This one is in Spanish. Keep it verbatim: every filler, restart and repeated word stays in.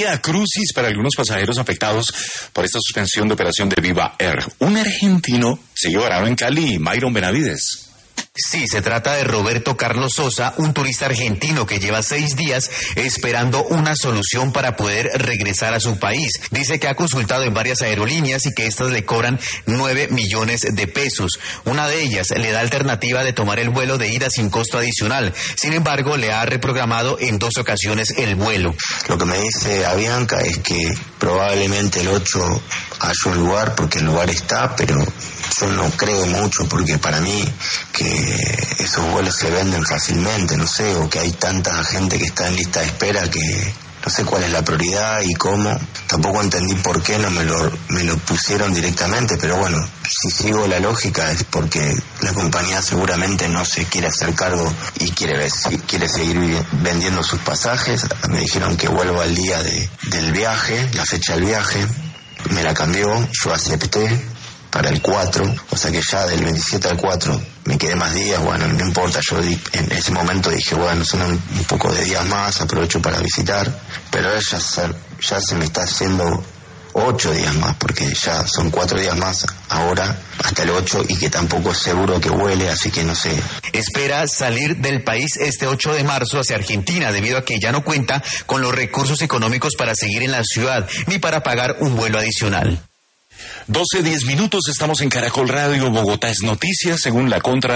vía crucis para algunos pasajeros afectados por esta suspensión de operación de Viva Air. Un argentino se llevó varado en Cali, Myron Benavides. Sí, se trata de Roberto Carlos Sosa, un turista argentino que lleva seis días esperando una solución para poder regresar a su país. Dice que ha consultado en varias aerolíneas y que estas le cobran nueve millones de pesos. Una de ellas le da alternativa de tomar el vuelo de ida sin costo adicional. Sin embargo, le ha reprogramado en dos ocasiones el vuelo. Lo que me dice Avianca es que probablemente el ocho haya un lugar, porque el lugar está, pero yo no creo mucho, porque para mí que esos vuelos se venden fácilmente, no sé, o que hay tanta gente que está en lista de espera que no sé cuál es la prioridad y cómo. Tampoco entendí por qué no me lo, me lo pusieron directamente, pero bueno, si sigo la lógica es porque la compañía seguramente no se quiere hacer cargo y quiere, quiere seguir vendiendo sus pasajes. Me dijeron que vuelvo al día de, del viaje, la fecha del viaje, me la cambió, yo acepté para el cuatro, o sea que ya del veintisiete al cuatro me quedé más días. Bueno, no importa, yo di, en ese momento dije, bueno, son un, un poco de días más, aprovecho para visitar, pero ya se, ya se me está haciendo ocho días más, porque ya son cuatro días más ahora, hasta el ocho, y que tampoco es seguro que vuele, así que no sé. Espera salir del país este ocho de marzo hacia Argentina, debido a que ya no cuenta con los recursos económicos para seguir en la ciudad, ni para pagar un vuelo adicional. doce diez minutos, estamos en Caracol Radio, Bogotá es noticia, según la Contra.